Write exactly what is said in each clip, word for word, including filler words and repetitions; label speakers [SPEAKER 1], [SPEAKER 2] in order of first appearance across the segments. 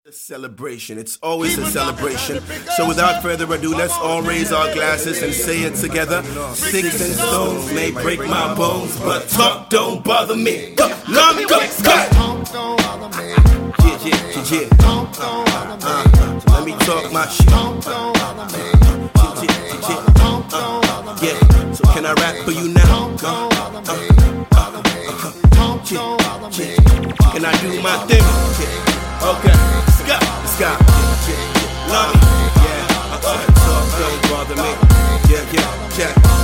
[SPEAKER 1] A celebration, it's always a celebration. So without further ado, let's all raise our glasses and say it together. Sticks and stones may break my bones, but talk don't bother me. Go, love me, go, go. Yeah, yeah, yeah, yeah. Uh, uh, so let me talk my shit. Yeah, yeah, yeah, uh, yeah. So can I rap for you now? Uh, uh, uh, uh, yeah, yeah. Can I do my thing? Yeah. Okay, let's go, let's go. Love me, yeah. Uh, talk don't bother me. Yeah, yeah,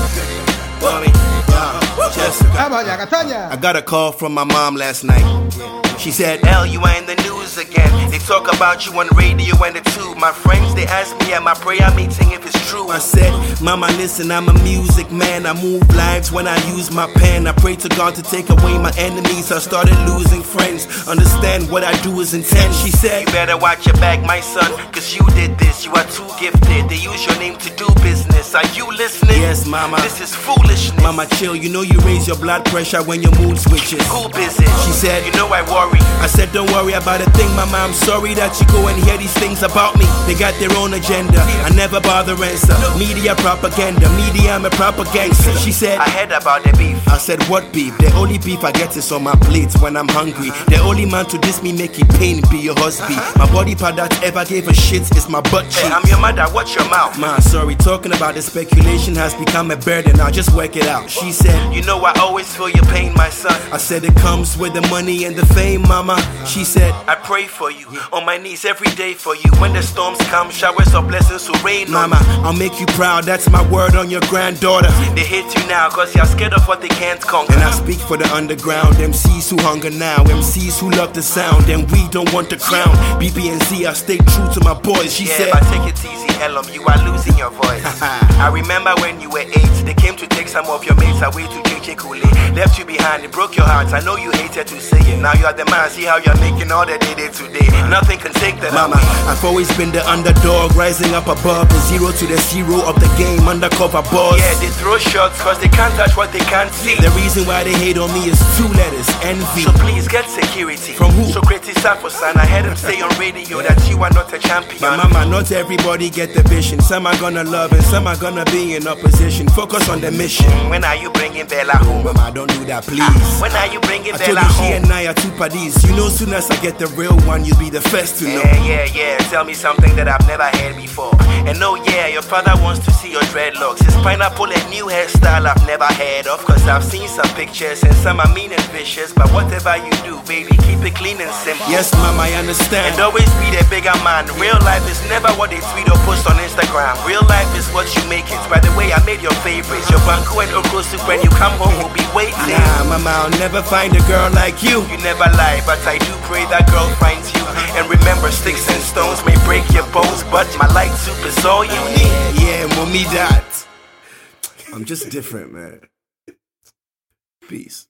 [SPEAKER 1] yeah. Love me, yeah. Jessica. I got a call from my mom last night. She said, L, you are in the news again. They talk about you on radio and the tube. My friends, they ask me at my prayer meeting if it's true. I said, Mama, listen, I'm a music man. I move lives when I use my pen. I pray to God to take away my enemies. I started losing friends. Understand what I do is intense. She said, you better watch your back, my son, cause you did this. You are too gifted. They use your name to do business. Are you listening? Yes, Mama. This is foolishness. Mama, chill. You know you raise your blood pressure when your mood switches. Who busy? She said, you know I worry. I said, don't worry about a thing, Mama. I'm sorry that you go and hear these things about me. They got their own agenda. I never bother answer. Media propaganda. Media, I'm a propaganda. She said, I heard about the beef. I said, what beef? The only beef I get is on my plate when I'm hungry. The only man to diss me make it pain be your husband. My body part that ever gave a shit is my butt cheek. Hey, I'm your mother, watch your mouth. Ma, sorry, talking about the speculation has become a burden. I'll just work it out. She said, you know I always feel your pain, my son. I said, it comes with the money and the fame, Mama. She said, I pray for you, on my knees every day for you. When the storms come, showers of blessings will rain. Mama, I'll make you proud, that's my word on your granddaughter. They hate you now cause you're scared of what they can't conquer. And I speak for the underground, M Cs who hunger now, M Cs who love the sound, and we don't want the crown. B B and Z, I stay true to my boys. She yeah, said, but take it easy, Elam, you are losing your voice. I remember when you were eight, they came to take some of your mates away to J J Kool-Aid. Left you behind, it broke your heart, I know you hated to say it. Now you are the man, see how you're making all the day day today. Nothing can take that. Mama, away. I've always been the underdog, rising up above the zero to the zero of the game, undercover boss. Yeah, they throw shots cause they can't touch what they can't see. The reason why they hate on me is two letters, envy. So please get security. From who? Socrates Safosan, I heard him say on radio that you are not a champion. But Mama, not everybody get the vision. Some are gonna love and some are gonna be in opposition. Focus on the mission. When are you bringing Bella home? Mama, don't do that, please. Ah, when are you bringing I Bella home? She and I are two buddies. You know, soon as I get the real one, you'll be the first to know. Yeah, yeah, yeah. Tell me something that I've never heard before. And oh yeah, your father wants to see your dreadlocks. His pineapple, a new hairstyle I've never heard of. Cause I've seen some pictures and some are mean and vicious. But whatever you do, baby, keep it clean and simple. Yes, Mom, I understand. And always be the bigger man. Real life is never what they tweet or post on Instagram. Real life is what you make it. By the way, I made your favorites. Your banku and okro soup when you come home will be waiting. Nah, Mama, I'll never find a girl like you. You never lie, but I do pray that girl finds you. And remember, sticks and stones may break your bones, but my light soup is all you need. Yeah, mommy, that. I'm just different, man. Peace.